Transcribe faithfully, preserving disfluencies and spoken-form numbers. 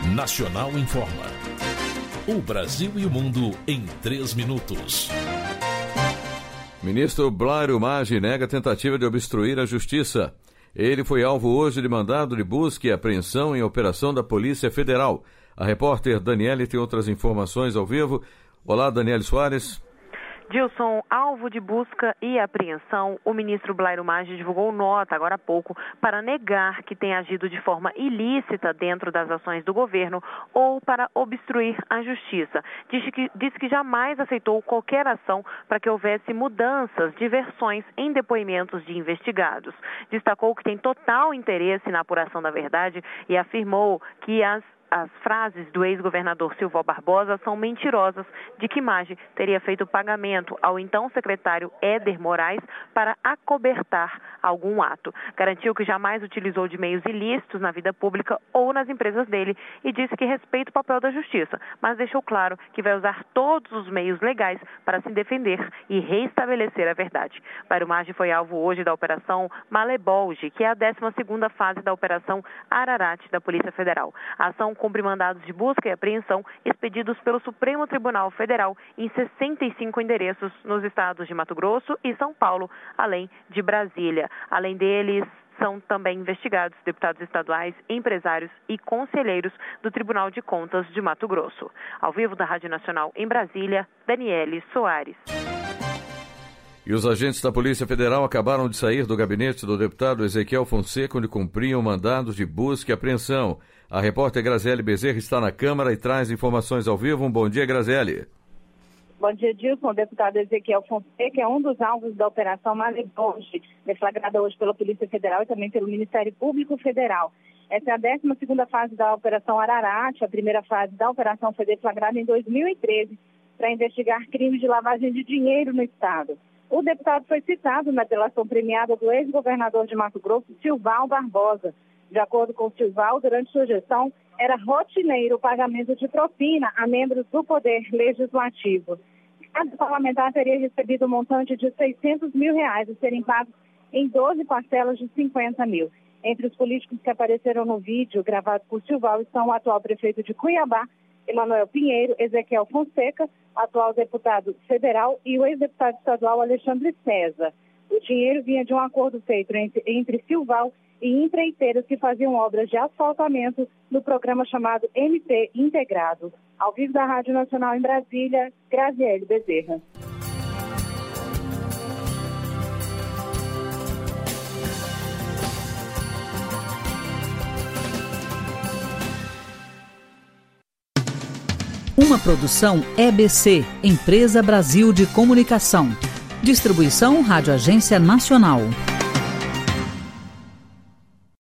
Nacional Informa. O Brasil e o mundo em três minutos. Ministro Blairo Maggi nega tentativa de obstruir a justiça. Ele foi alvo hoje de mandado de busca e apreensão em operação da Polícia Federal. A repórter Daniele tem outras informações ao vivo. Olá, Daniele Soares. Gilson, alvo de busca e apreensão, o ministro Blairo Maggi divulgou nota agora há pouco para negar que tenha agido de forma ilícita dentro das ações do governo ou para obstruir a justiça. Disse que, disse que jamais aceitou qualquer ação para que houvesse mudanças de versões em depoimentos de investigados. Destacou que tem total interesse na apuração da verdade e afirmou que as As frases do ex-governador Silval Barbosa são mentirosas, de que Maggi teria feito pagamento ao então secretário Éder Moraes para acobertar algum ato. Garantiu que jamais utilizou de meios ilícitos na vida pública ou nas empresas dele e disse que respeita o papel da justiça, mas deixou claro que vai usar todos os meios legais para se defender e reestabelecer a verdade. Blairo Maggi foi alvo hoje da Operação Malebolge, que é a décima segunda fase da Operação Ararat da Polícia Federal. A ação cumpre mandados de busca e apreensão expedidos pelo Supremo Tribunal Federal em sessenta e cinco endereços nos estados de Mato Grosso e São Paulo, além de Brasília. Além deles, são também investigados deputados estaduais, empresários e conselheiros do Tribunal de Contas de Mato Grosso. Ao vivo da Rádio Nacional em Brasília, Daniele Soares. E os agentes da Polícia Federal acabaram de sair do gabinete do deputado Ezequiel Fonseca, onde cumpriam mandados de busca e apreensão. A repórter Graziele Bezerra está na Câmara e traz informações ao vivo. Um bom dia, Graziele. Bom dia, Dilson. O deputado Ezequiel Fonseca é um dos alvos da Operação Malebolge, deflagrada hoje pela Polícia Federal e também pelo Ministério Público Federal. Essa é a décima segunda fase da Operação Ararat. A primeira fase da operação foi deflagrada em dois mil e treze para investigar crimes de lavagem de dinheiro no Estado. O deputado foi citado na delação premiada do ex-governador de Mato Grosso, Silval Barbosa. De acordo com o Silval, durante sua gestão, era rotineiro o pagamento de propina a membros do Poder Legislativo. Cada parlamentar teria recebido um montante de seiscentos mil reais a serem pagos em doze parcelas de cinquenta mil. Entre os políticos que apareceram no vídeo gravado por Silval estão o atual prefeito de Cuiabá, Emanuel Pinheiro, Ezequiel Fonseca, atual deputado federal, e o ex-deputado estadual Alexandre César. O dinheiro vinha de um acordo feito entre, entre Silval e empreiteiros que faziam obras de asfaltamento no programa chamado M P Integrado. Ao vivo da Rádio Nacional em Brasília, Graziele Bezerra. Uma produção E B C, Empresa Brasil de Comunicação. Distribuição Rádio Agência Nacional.